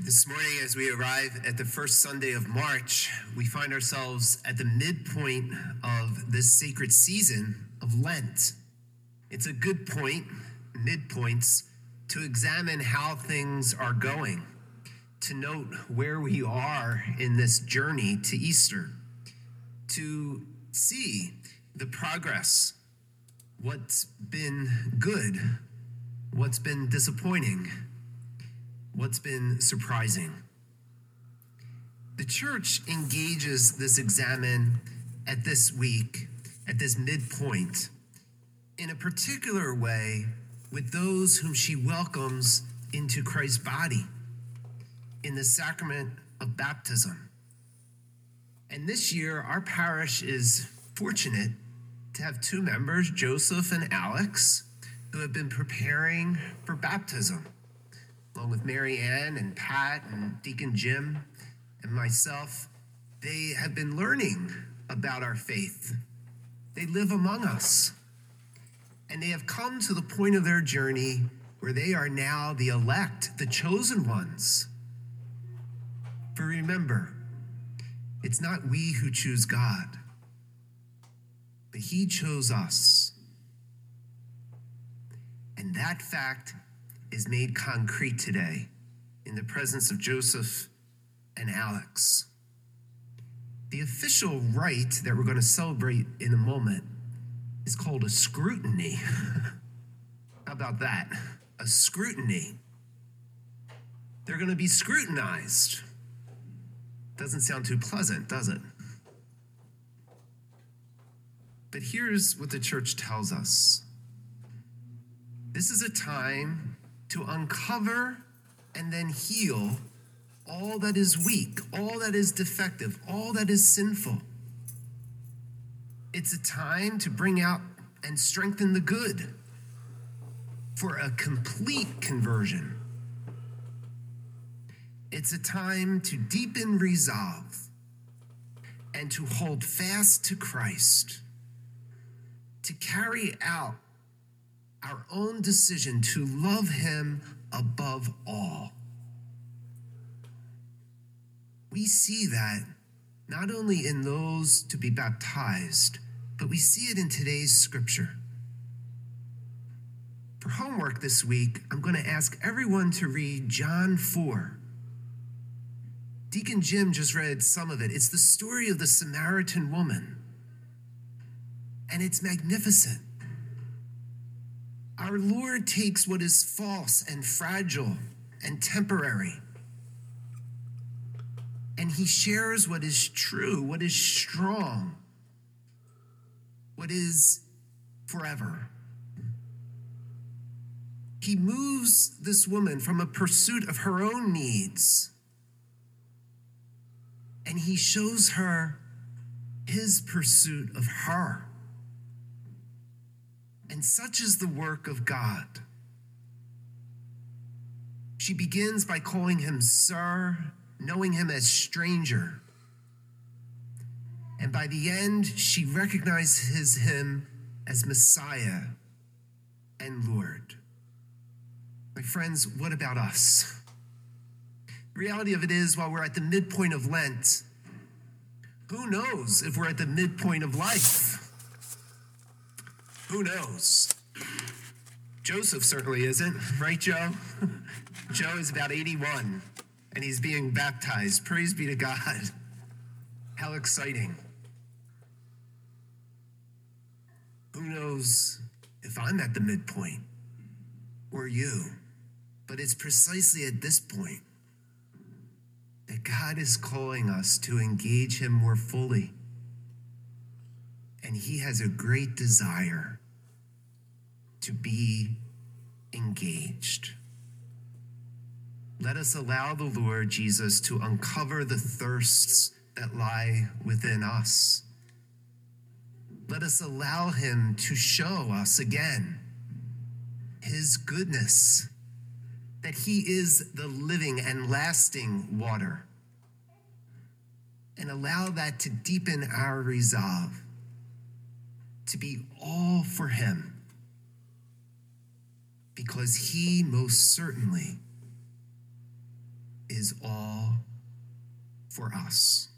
This morning, as we arrive at the first Sunday of March, we find ourselves at the midpoint of this sacred season of Lent. It's a good point, midpoints, to examine how things are going, to note where we are in this journey to Easter, to see the progress, what's been good, what's been disappointing, what's been surprising. The church engages this examine at this week, at this midpoint, in a particular way with those whom she welcomes into Christ's body in the sacrament of baptism. And this year, our parish is fortunate to have two members, Joseph and Alex, who have been preparing for baptism, along with Mary Ann and Pat and Deacon Jim and myself. They have been learning about our faith. They live among us. And they have come to the point of their journey where they are now the elect, the chosen ones. For remember, it's not we who choose God, but He chose us. And that fact is made concrete today in the presence of Joseph and Alex. The official rite that we're going to celebrate in a moment is called a scrutiny. How about that? A scrutiny. They're going to be scrutinized. Doesn't sound too pleasant, does it? But here's what the church tells us. This is a time to uncover and then heal all that is weak, all that is defective, all that is sinful. It's a time to bring out and strengthen the good for a complete conversion. It's a time to deepen resolve and to hold fast to Christ, to carry out our own decision to love Him above all. We see that not only in those to be baptized, but we see it in today's scripture. For homework this week, I'm going to ask everyone to read John 4. Deacon Jim just read some of it. It's the story of the Samaritan woman, and it's magnificent. Our Lord takes what is false and fragile and temporary, and He shares what is true, what is strong, what is forever. He moves this woman from a pursuit of her own needs, and He shows her His pursuit of her. And such is the work of God. She begins by calling Him Sir, knowing Him as stranger. And by the end, she recognizes Him as Messiah and Lord. My friends, what about us? The reality of it is, while we're at the midpoint of Lent, who knows if we're at the midpoint of life? Who knows? Joseph certainly isn't, right, Joe? Joe is about 81, and he's being baptized. Praise be to God. How exciting. Who knows if I'm at the midpoint or you? But it's precisely at this point that God is calling us to engage Him more fully. And He has a great desire to be engaged. Let us allow the Lord Jesus to uncover the thirsts that lie within us. Let us allow Him to show us again His goodness, that He is the living and lasting water, and allow that to deepen our resolve to be all for Him, because He most certainly is all for us.